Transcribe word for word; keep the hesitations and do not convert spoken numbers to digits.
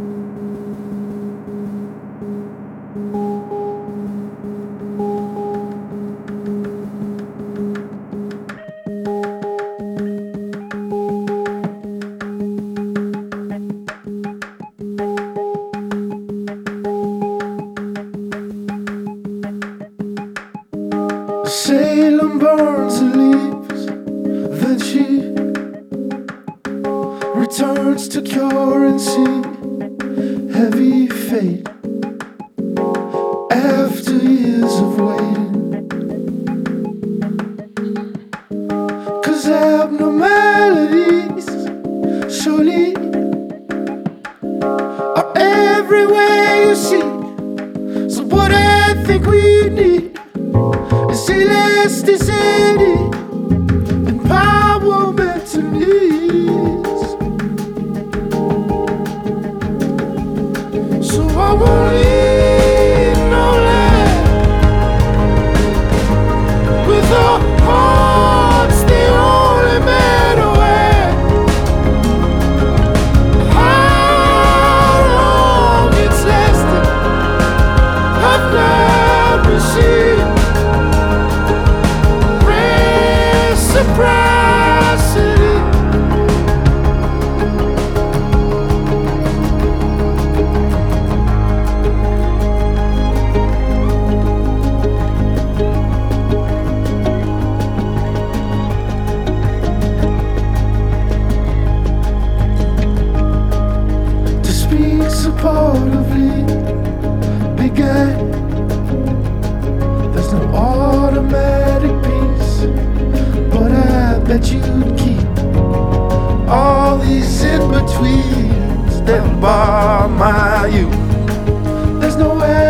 Salem burns and leaves, then she returns to currency, heavy fate after years of waiting. Cause abnormalities surely are everywhere you see. So what I think we need is elasticity, empowerment to needs. So I won't leave no land with our hearts the only matter where. How long it's lasted, I've never seen. Reciprocity. To speak supportively began. There's no automatic peace, but I bet you'd keep all these in-betweens that bar my youth. There's no